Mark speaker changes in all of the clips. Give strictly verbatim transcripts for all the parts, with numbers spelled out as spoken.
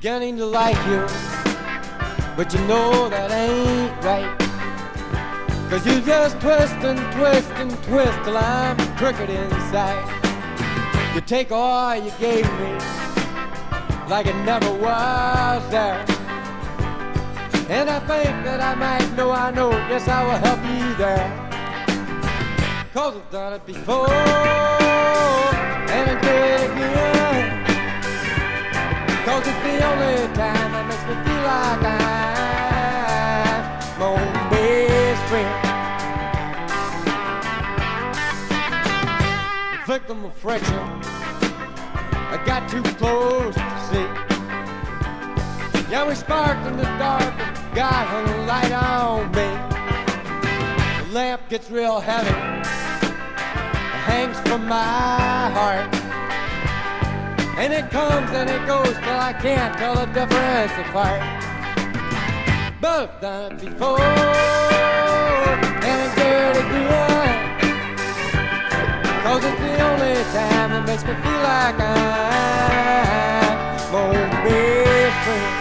Speaker 1: beginning to like you, but you know that ain't right. Cause you just twist and twist and twist till I'm crooked inside. You take all you gave me like it never was there. And I think that I might know, I know, yes I will help you there. Cause I've done it before, and I do it again. Cause it's the only time that makes me feel like I'm my own best friend. Victim of friction, I got too close to see. Yeah, we sparked in the dark, and God hung a light on me. The lamp gets real heavy, it hangs from my heart. And it comes and it goes till I can't tell the difference apart. But I've done it before, and I do it again. Cause it's the only time that makes me feel like I'm my own best friend.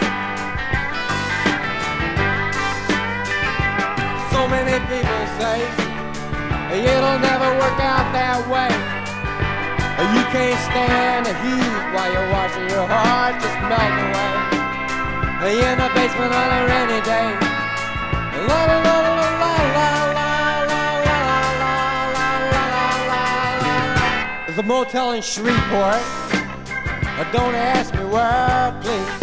Speaker 1: So many people say it'll never work out that way. You can't stand the heat while you're watching your heart just melt away. In the basement on a rainy day. La la la la la la la la la la la la la. There's a motel in Shreveport. Don't ask me where, please.